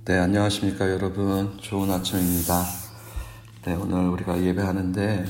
네, 안녕하십니까 여러분. 좋은 아침입니다. 네, 오늘 우리가 예배하는데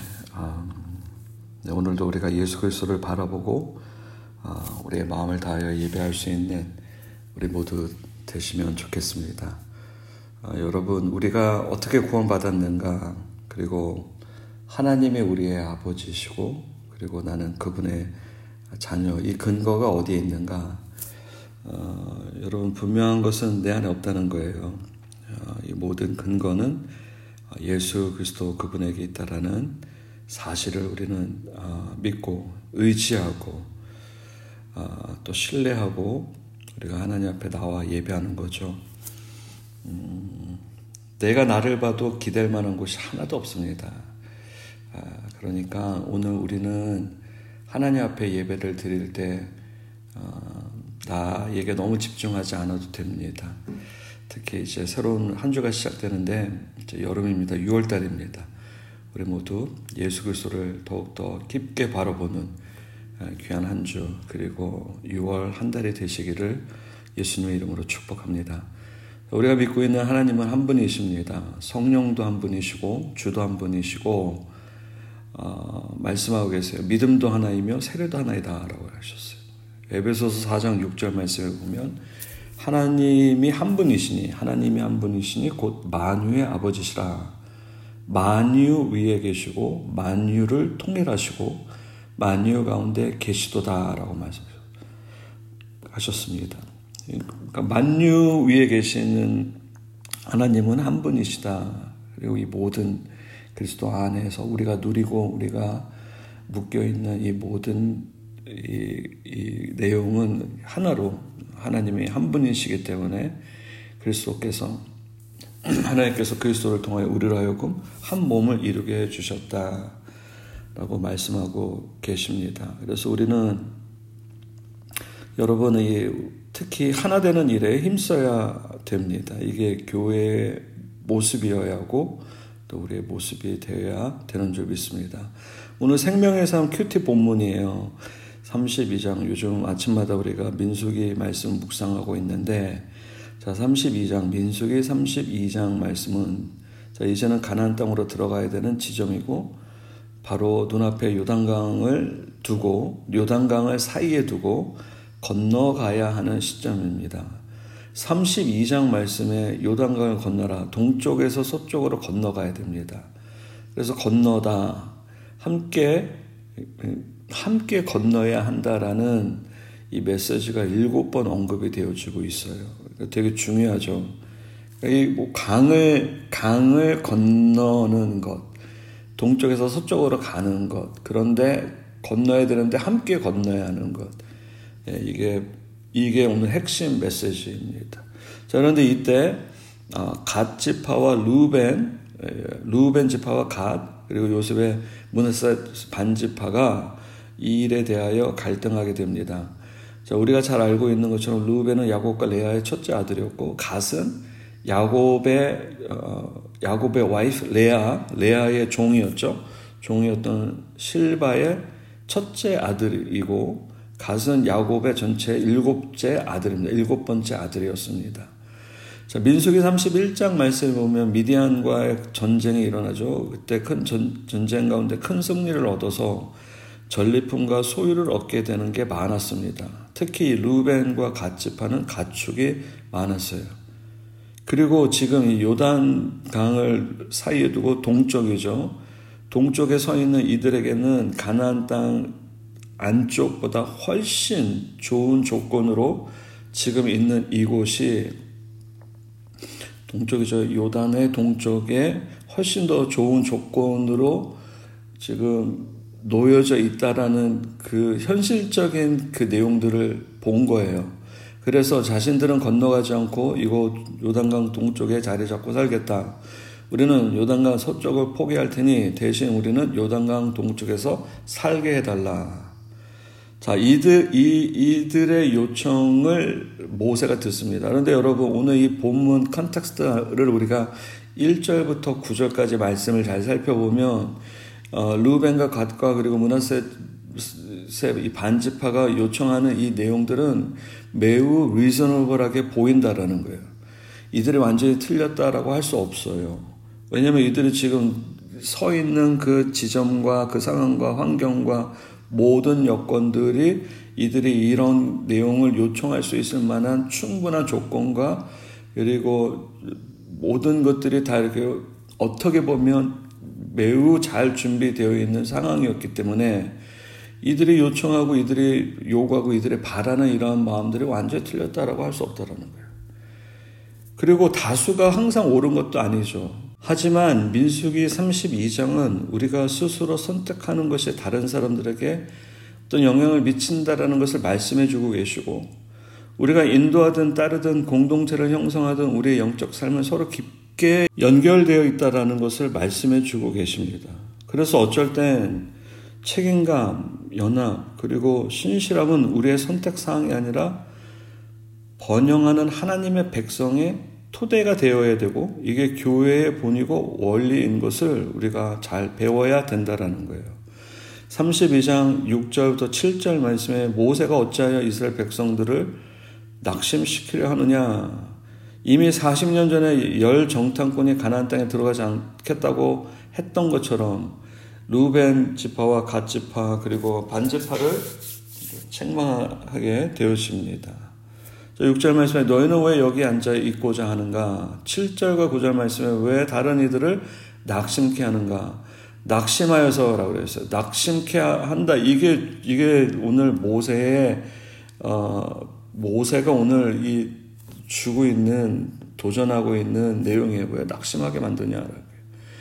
오늘도 우리가 예수 그리스도를 바라보고 우리의 마음을 다하여 예배할 수 있는 우리 모두 되시면 좋겠습니다. 여러분, 우리가 어떻게 구원받았는가, 그리고 하나님이 우리의 아버지시고 그리고 나는 그분의 자녀, 이 근거가 어디에 있는가? 여러분, 분명한 것은 내 안에 없다는 거예요. 이 모든 근거는 예수 그리스도 그분에게 있다라는 사실을 우리는 믿고 의지하고 또 신뢰하고 우리가 하나님 앞에 나와 예배하는 거죠. 내가 나를 봐도 기댈 만한 곳이 하나도 없습니다. 그러니까 오늘 우리는 하나님 앞에 예배를 드릴 때 나에게 너무 집중하지 않아도 됩니다. 특히 이제 새로운 한 주가 시작되는데 이제 여름입니다. 6월 달입니다. 우리 모두 예수 그리스도를 더욱더 깊게 바라보는 귀한 한 주, 그리고 6월 한 달이 되시기를 예수님의 이름으로 축복합니다. 우리가 믿고 있는 하나님은 한 분이십니다. 성령도 한 분이시고 주도 한 분이시고 말씀하고 계세요. 믿음도 하나이며 세례도 하나이다 라고 하셨어요. 에베소서 4장 6절 말씀을 보면 하나님이 한 분이시니 곧 만유의 아버지시라. 만유 위에 계시고 만유를 통일하시고 만유 가운데 계시도다라고 말씀하셨습니다. 그러니까 만유 위에 계시는 하나님은 한 분이시다. 그리고 이 모든 그리스도 안에서 우리가 누리고 우리가 묶여있는 이 모든 이 내용은 하나로 하나님이 한 분이시기 때문에 하나님께서 그리스도를 통하여 우리로 하여금 한 몸을 이루게 해주셨다라고 말씀하고 계십니다. 그래서 우리는 여러분이 특히 하나 되는 일에 힘써야 됩니다. 이게 교회의 모습이어야 하고 또 우리의 모습이 되어야 되는 줄 믿습니다. 오늘 생명의 삶 큐티 본문이에요. 32장, 요즘 아침마다 우리가 민수기 말씀 묵상하고 있는데, 자, 민수기 32장 말씀은, 자, 이제는 가나안 땅으로 들어가야 되는 지점이고, 바로 눈앞에 요단강을 사이에 두고 건너가야 하는 시점입니다. 32장 말씀에 요단강을 건너라, 동쪽에서 서쪽으로 건너가야 됩니다. 그래서 건너다, 함께 건너야 한다라는 이 메시지가 7번 언급이 되어지고 있어요. 되게 중요하죠. 이 강을 건너는 것, 동쪽에서 서쪽으로 가는 것, 그런데 건너야 되는데 함께 건너야 하는 것, 이게 오늘 핵심 메시지입니다. 자, 그런데 이때 갓 지파와 루벤 지파와 갓, 그리고 요셉의 므낫세 반 지파가 이 일에 대하여 갈등하게 됩니다. 자, 우리가 잘 알고 있는 것처럼 루벤은 야곱과 레아의 첫째 아들이었고, 갓은 야곱의 와이프 레아의 종이었던 실바의 첫째 아들이고, 갓은 야곱의 전체 7번째 아들이었습니다. 자, 민수기 31장 말씀을 보면 미디안과의 전쟁이 일어나죠. 그때 큰 전쟁 가운데 큰 승리를 얻어서 전리품과 소유를 얻게 되는 게 많았습니다. 특히 루벤과 갓 지파는 가축이 많았어요. 그리고 지금 이 요단강을 사이에 두고 동쪽에 서 있는 이들에게는 가나안 땅 안쪽보다 훨씬 좋은 조건으로 지금 있는 이곳이 동쪽이죠. 요단의 동쪽에 훨씬 더 좋은 조건으로 지금 놓여져 있다라는 그 현실적인 그 내용들을 본 거예요. 그래서 자신들은 건너가지 않고 이곳 요단강 동쪽에 자리 잡고 살겠다. 우리는 요단강 서쪽을 포기할 테니 대신 우리는 요단강 동쪽에서 살게 해달라. 자, 이들의 요청을 모세가 듣습니다. 그런데 여러분, 오늘 이 본문 컨텍스트를 우리가 1절부터 9절까지 말씀을 잘 살펴보면 루벤과 갓과 그리고 므낫세 이 반지파가 요청하는 이 내용들은 매우 리저너블하게 보인다라는 거예요. 이들이 완전히 틀렸다라고 할 수 없어요. 왜냐하면 이들이 지금 서 있는 그 지점과 그 상황과 환경과 모든 여건들이 이들이 이런 내용을 요청할 수 있을 만한 충분한 조건과 그리고 모든 것들이 다 이렇게 어떻게 보면 매우 잘 준비되어 있는 상황이었기 때문에 이들이 요청하고 이들이 요구하고 이들이 바라는 이러한 마음들이 완전히 틀렸다라고 할 수 없다라는 거예요. 그리고 다수가 항상 옳은 것도 아니죠. 하지만 민수기 32장은 우리가 스스로 선택하는 것이 다른 사람들에게 어떤 영향을 미친다라는 것을 말씀해 주고 계시고, 우리가 인도하든 따르든 공동체를 형성하든 우리의 영적 삶은 서로 깊게 연결되어 있다라는 것을 말씀해 주고 계십니다. 그래서 어쩔 땐 책임감, 연합, 그리고 신실함은 우리의 선택사항이 아니라 번영하는 하나님의 백성의 토대가 되어야 되고, 이게 교회의 본이고 원리인 것을 우리가 잘 배워야 된다라는 거예요. 32장 6절부터 7절 말씀에 모세가 어찌하여 이스라엘 백성들을 낙심시키려 하느냐, 이미 40년 전에 열 정탐꾼이 가나안 땅에 들어가지 않겠다고 했던 것처럼 루벤 지파와 갓 지파 그리고 반 지파를 책망하게 되었습니다. 6절 말씀에 너희는 왜 여기 앉아 있고자 하는가? 7절과 9절 말씀에 왜 다른 이들을 낙심케 하는가? 낙심하여서라고 그랬어요. 낙심케 한다. 이게 오늘 모세가 오늘 이 주고 있는, 도전하고 있는 내용이에요. 왜 낙심하게 만드냐라고.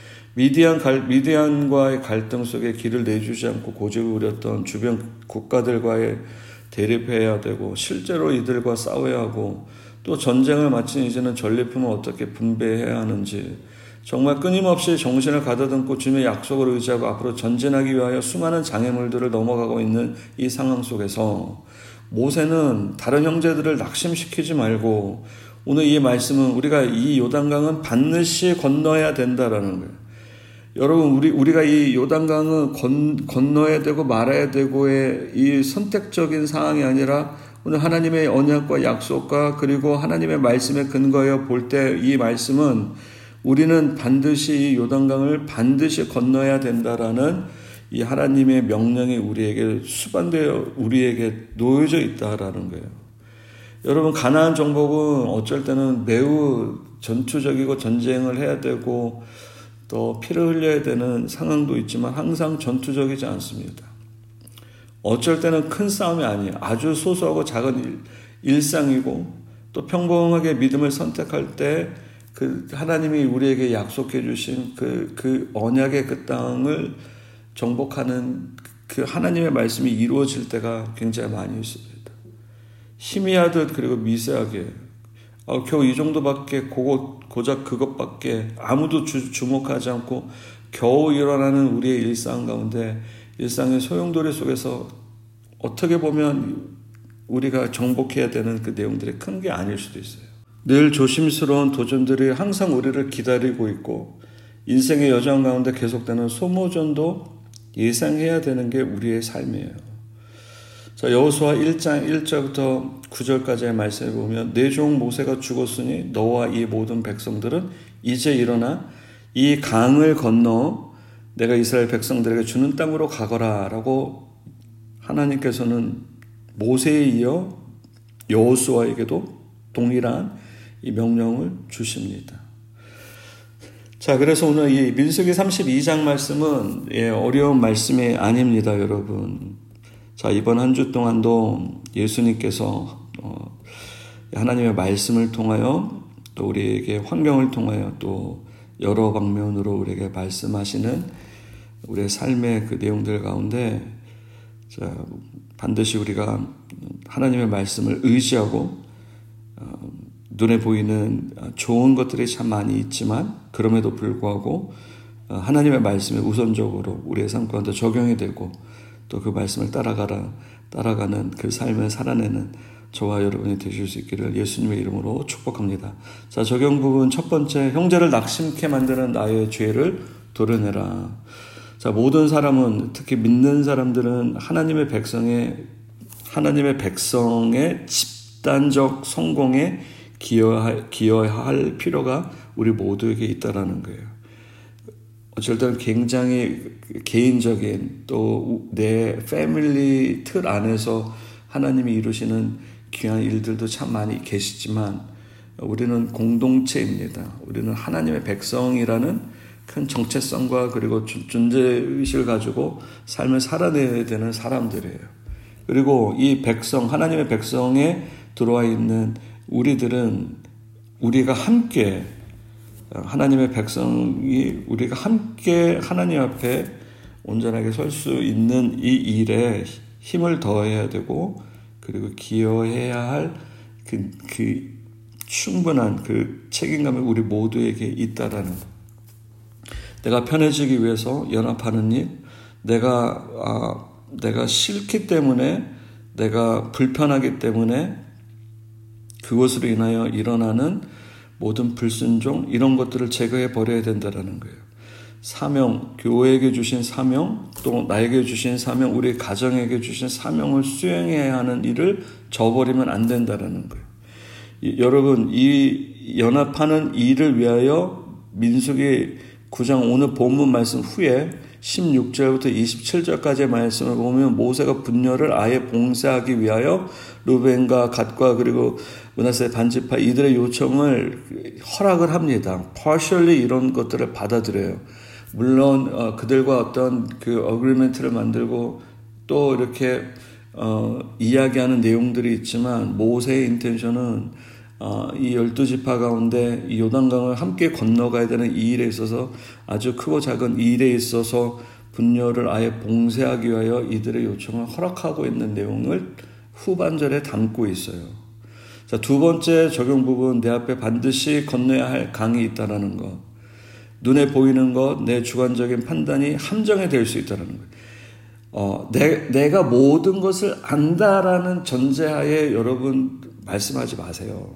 미디안과의 갈등 속에 길을 내주지 않고 고집을 부렸던 주변 국가들과의 대립해야 되고, 실제로 이들과 싸워야 하고, 또 전쟁을 마친 이제는 전리품을 어떻게 분배해야 하는지, 정말 끊임없이 정신을 가다듬고 주님의 약속을 의지하고 앞으로 전진하기 위하여 수많은 장애물들을 넘어가고 있는 이 상황 속에서 모세는 다른 형제들을 낙심시키지 말고, 오늘 이 말씀은 우리가 이 요단강은 반드시 건너야 된다라는 거예요. 여러분, 우리가 이 요단강은 건너야 되고 말아야 되고의 이 선택적인 상황이 아니라 오늘 하나님의 언약과 약속과 그리고 하나님의 말씀에 근거하여 볼 때 이 말씀은 우리는 반드시 이 요단강을 반드시 건너야 된다라는 이 하나님의 명령이 우리에게 수반되어 우리에게 놓여져 있다라는 거예요. 여러분, 가나안 정복은 어쩔 때는 매우 전투적이고 전쟁을 해야 되고 또 피를 흘려야 되는 상황도 있지만 항상 전투적이지 않습니다. 어쩔 때는 큰 싸움이 아니에요. 아주 소소하고 작은 일상이고, 또 평범하게 믿음을 선택할 때 그 하나님이 우리에게 약속해 주신 그 언약의 그 땅을 정복하는 그 하나님의 말씀이 이루어질 때가 굉장히 많이 있습니다. 희미하듯 그리고 미세하게 겨우 이 정도밖에 고작 그것밖에 아무도 주목하지 않고 겨우 일어나는 우리의 일상 가운데, 일상의 소용돌이 속에서 어떻게 보면 우리가 정복해야 되는 그 내용들이 큰 게 아닐 수도 있어요. 늘 조심스러운 도전들이 항상 우리를 기다리고 있고, 인생의 여정 가운데 계속되는 소모전도 예상해야 되는 게 우리의 삶이에요. 자, 여호수아 1장 1절부터 9절까지의 말씀을 보면, 내 종 모세가 죽었으니 너와 이 모든 백성들은 이제 일어나 이 강을 건너 내가 이스라엘 백성들에게 주는 땅으로 가거라 라고 하나님께서는 모세에 이어 여호수아에게도 동일한 이 명령을 주십니다. 자, 그래서 오늘 이 민수기 32장 말씀은 어려운 말씀이 아닙니다, 여러분. 자, 이번 한 주 동안도 예수님께서 하나님의 말씀을 통하여 또 우리에게 환경을 통하여 또 여러 방면으로 우리에게 말씀하시는 우리의 삶의 그 내용들 가운데, 자, 반드시 우리가 하나님의 말씀을 의지하고 눈에 보이는 좋은 것들이 참 많이 있지만 그럼에도 불구하고 하나님의 말씀에 우선적으로 우리의 삶 가운데 적용이 되고 또 그 말씀을 따라가는 그 삶을 살아내는 저와 여러분이 되실 수 있기를 예수님의 이름으로 축복합니다. 자, 적용 부분 첫 번째, 형제를 낙심케 만드는 나의 죄를 도려내라. 자, 모든 사람은, 특히 믿는 사람들은 하나님의 백성의 집단적 성공에 기여할 필요가 우리 모두에게 있다라는 거예요. 어쩔 때는 굉장히 개인적인 또 내 패밀리 틀 안에서 하나님이 이루시는 귀한 일들도 참 많이 계시지만 우리는 공동체입니다. 우리는 하나님의 백성이라는 큰 정체성과 그리고 존재의식을 가지고 삶을 살아내야 되는 사람들이에요. 그리고 이 백성, 하나님의 백성에 들어와 있는 우리가 함께 하나님의 백성이 우리가 함께 하나님 앞에 온전하게 설 수 있는 이 일에 힘을 더해야 되고 그리고 기여해야 할 그 충분한 그 책임감이 우리 모두에게 있다라는 것. 내가 편해지기 위해서 연합하는 일, 내가 싫기 때문에 내가 불편하기 때문에 그것으로 인하여 일어나는 모든 불순종 이런 것들을 제거해 버려야 된다는 거예요. 사명, 교회에게 주신 사명, 또 나에게 주신 사명, 우리 가정에게 주신 사명을 수행해야 하는 일을 저버리면 안 된다는 거예요. 여러분, 이 연합하는 일을 위하여 민수기 9장 오늘 본문 말씀 후에 16절부터 27절까지의 말씀을 보면 모세가 분녀를 아예 봉쇄하기 위하여 루벤과 갓과 그리고 므낫세 반지파 이들의 요청을 허락을 합니다. partially 이런 것들을 받아들여요. 물론 그들과 어떤 그 어그리먼트를 만들고 또 이렇게 이야기하는 내용들이 있지만 모세의 인텐션은 이 12지파 가운데 이 요단강을 함께 건너가야 되는 이 일에 있어서 아주 크고 작은 이 일에 있어서 분녀를 아예 봉쇄하기 위하여 이들의 요청을 허락하고 있는 내용을 후반절에 담고 있어요. 자, 두 번째 적용 부분, 내 앞에 반드시 건너야 할 강이 있다는 것. 눈에 보이는 것, 내 주관적인 판단이 함정이 될 수 있다는 것. 내가 모든 것을 안다라는 전제하에 여러분 말씀하지 마세요.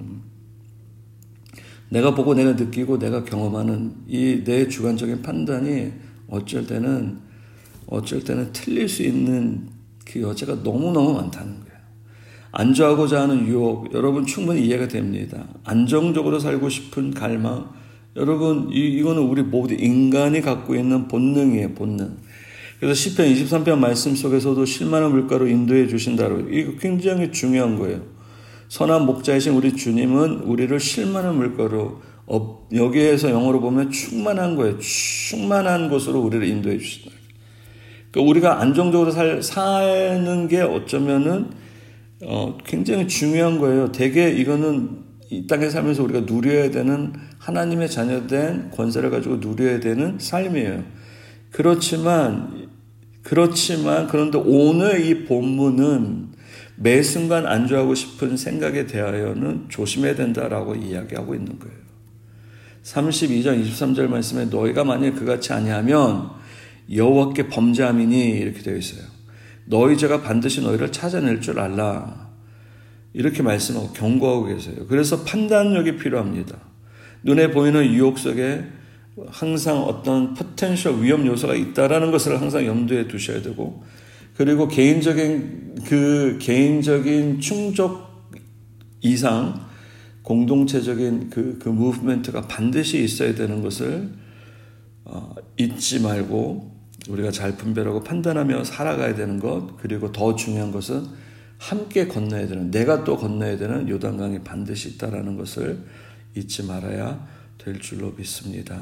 내가 보고 내가 느끼고 내가 경험하는 이 내 주관적인 판단이 어쩔 때는 틀릴 수 있는 그 여지가 너무너무 많다는 거예요. 안주하고자 하는 유혹, 여러분 충분히 이해가 됩니다. 안정적으로 살고 싶은 갈망, 여러분 이거는 우리 모두 인간이 갖고 있는 본능이에요, 본능. 그래서 시편 23편 말씀 속에서도 실만한 물가로 인도해 주신다로, 이거 굉장히 중요한 거예요. 선한 목자이신 우리 주님은 우리를 실만한 물가로, 여기에서 영어로 보면 충만한 거예요. 충만한 곳으로 우리를 인도해 주신다. 그러니까 우리가 안정적으로 사는 게 어쩌면은 굉장히 중요한 거예요. 되게 이거는 이 땅에 살면서 우리가 누려야 되는 하나님의 자녀된 권세를 가지고 누려야 되는 삶이에요. 그런데 오늘 이 본문은 매 순간 안주하고 싶은 생각에 대하여는 조심해야 된다라고 이야기하고 있는 거예요. 32장 23절 말씀에 너희가 만일 그같이 아니하면 여호와께 범죄함이니 이렇게 되어 있어요. 너희 죄가 반드시 너희를 찾아낼 줄 알라. 이렇게 말씀하고 경고하고 계세요. 그래서 판단력이 필요합니다. 눈에 보이는 유혹 속에 항상 어떤 포텐셜 위험 요소가 있다라는 것을 항상 염두에 두셔야 되고, 그리고 개인적인 충족 이상 공동체적인 그 무브먼트가 반드시 있어야 되는 것을 잊지 말고 우리가 잘 분별하고 판단하며 살아가야 되는 것, 그리고 더 중요한 것은 함께 건너야 되는, 내가 또 건너야 되는 요단강이 반드시 있다라는 것을 잊지 말아야 될 줄로 믿습니다.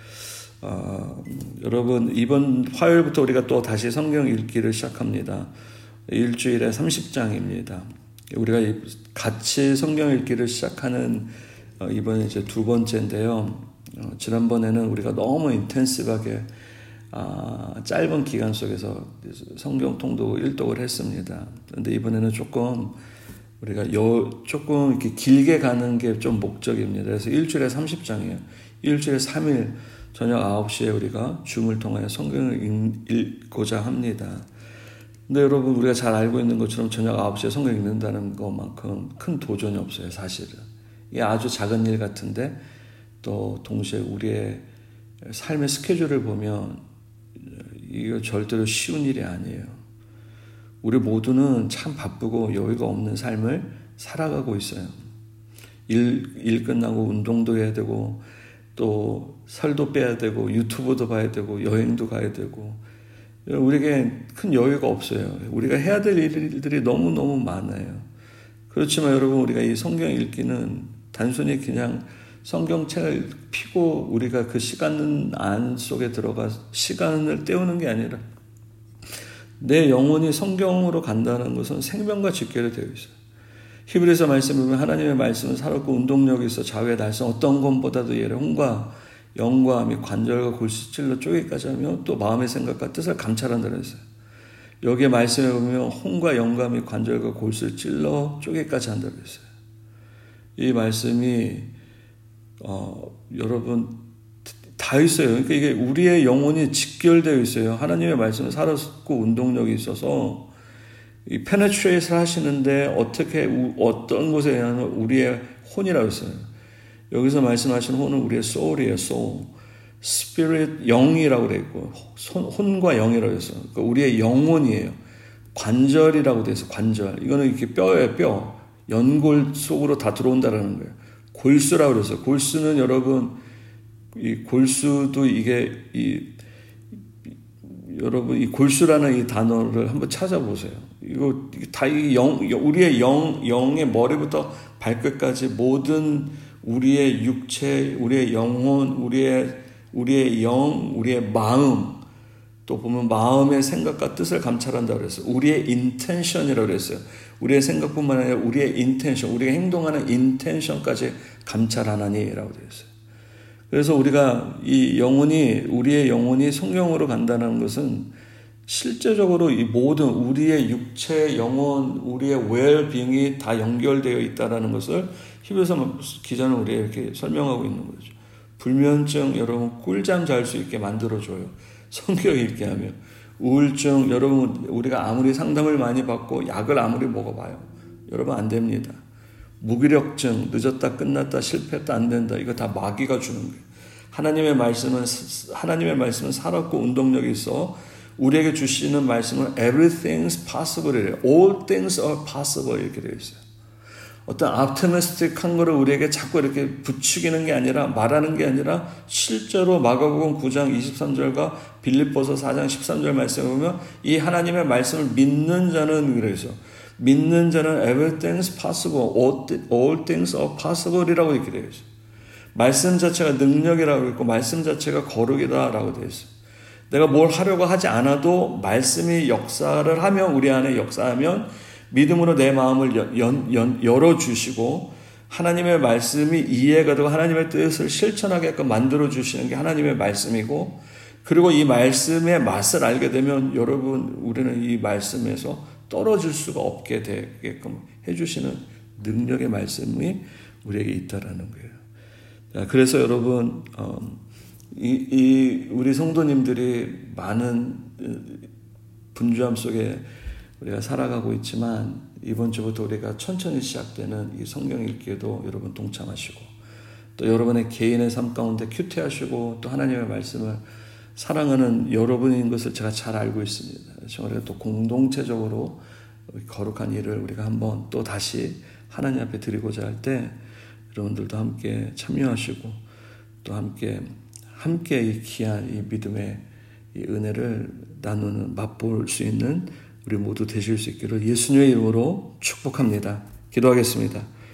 여러분, 이번 화요일부터 우리가 또 다시 성경 읽기를 시작합니다. 일주일에 30장입니다. 우리가 같이 성경 읽기를 시작하는 이번에 이제 두 번째인데요. 지난번에는 우리가 너무 인텐시브하게 짧은 기간 속에서 성경 통독 일독을 했습니다. 그런데 이번에는 우리가 조금 이렇게 길게 가는 게 좀 목적입니다. 그래서 일주일에 30장이에요. 일주일에 3일 저녁 9시에 우리가 줌을 통하여 성경을 읽고자 합니다. 근데 여러분, 우리가 잘 알고 있는 것처럼 저녁 9시에 성경 읽는다는 것만큼 큰 도전이 없어요, 사실은. 이게 아주 작은 일 같은데 또 동시에 우리의 삶의 스케줄을 보면 이거 절대로 쉬운 일이 아니에요. 우리 모두는 참 바쁘고 여유가 없는 삶을 살아가고 있어요. 일 끝나고 운동도 해야 되고 또 살도 빼야 되고 유튜브도 봐야 되고 여행도 가야 되고 우리에게 큰 여유가 없어요. 우리가 해야 될 일들이 너무너무 많아요. 그렇지만 여러분 우리가 이 성경 읽기는 단순히 그냥 성경책을 펴고 우리가 그 시간 안 속에 들어가 시간을 때우는 게 아니라 내 영혼이 성경으로 간다는 것은 생명과 직결이 되어 있어요. 히브리서 말씀을 보면 하나님의 말씀은 살았고 운동력이 있어 좌우의 달성 어떤 것보다도 예를 혼과 영과 및 관절과 골수찔러 쪼개기까지 하며 또 마음의 생각과 뜻을 감찰한다고 했어요. 여기에 말씀에 보면 혼과 영과 및 관절과 골수를 찔러 쪼개기까지 한다고 했어요. 이 말씀이 여러분 다 있어요. 그러니까 이게 우리의 영혼이 직결되어 있어요. 하나님의 말씀은 살았고 운동력이 있어서 이 페네트레이트를 하시는데 어떤 것에 의한 우리의 혼이라고 했어요. 여기서 말씀하시는 혼은 우리의 soul이에요. soul. spirit, 영이라고 되어 있고 혼과 영이라고 했어요. 그러니까 우리의 영혼이에요. 관절이라고 되어 있어요. 관절. 이거는 이렇게 뼈예요. 뼈. 연골 속으로 다 들어온다라는 거예요. 골수라고 그랬어요. 골수는 여러분 이 골수도 이게 여러분 이 골수라는 이 단어를 한번 찾아보세요. 이거 다 우리의 영의 머리부터 발끝까지 모든 우리의 육체, 우리의 영혼, 우리의 영, 우리의 마음, 또 보면 마음의 생각과 뜻을 감찰한다고 그랬어요. 우리의 인텐션이라고 그랬어요. 우리의 생각뿐만 아니라 우리의 인텐션, 우리가 행동하는 인텐션까지 감찰하나니라고 되어 있어요. 그래서 우리가 우리의 영혼이 성령으로 간다는 것은 실제적으로 이 모든 우리의 육체, 영혼, 우리의 웰빙이 다 연결되어 있다는 것을 히브리서 기자는 우리에게 이렇게 설명하고 있는 거죠. 불면증 여러분 꿀잠 잘 수 있게 만들어줘요. 성경 읽게 하면. 우울증 여러분 우리가 아무리 상담을 많이 받고 약을 아무리 먹어봐요. 여러분 안 됩니다. 무기력증 늦었다 끝났다 실패했다 안 된다. 이거 다 마귀가 주는 거예요. 하나님의 말씀은 살았고 운동력이 있어 우리에게 주시는 말씀은 everything's possible이래요. all things are possible 이렇게 되어 있어요. 어떤 optimistic한 거를 우리에게 자꾸 이렇게 부추기는 게 아니라 말하는 게 아니라 실제로 마가복음 9장 23절과 빌립보서 4장 13절 말씀을 보면 이 하나님의 말씀을 믿는 자는 그래서 믿는 자는 everything's possible, all things are possible이라고 이렇게 되어 있어요. 말씀 자체가 능력이라고 있고 말씀 자체가 거룩이다라고 되어 있어요. 내가 뭘 하려고 하지 않아도 말씀이 역사를 하면 우리 안에 역사하면 믿음으로 내 마음을 열어주시고 하나님의 말씀이 이해가 되고 하나님의 뜻을 실천하게끔 만들어주시는 게 하나님의 말씀이고 그리고 이 말씀의 맛을 알게 되면 여러분 우리는 이 말씀에서 떨어질 수가 없게 되게끔 해주시는 능력의 말씀이 우리에게 있다라는 거예요. 그래서 여러분 우리 성도님들이 많은 분주함 속에 우리가 살아가고 있지만 이번 주부터 우리가 천천히 시작되는 이 성경 읽기에도 여러분 동참하시고 또 여러분의 개인의 삶 가운데 큐티하시고 또 하나님의 말씀을 사랑하는 여러분인 것을 제가 잘 알고 있습니다. 우리가 또 공동체적으로 거룩한 일을 우리가 한번 또 다시 하나님 앞에 드리고자 할 때 여러분들도 함께 참여하시고 또 함께 이 귀한 이 믿음의 이 은혜를 나누는 맛볼 수 있는 우리 모두 되실 수 있기를 예수님의 이름으로 축복합니다. 기도하겠습니다.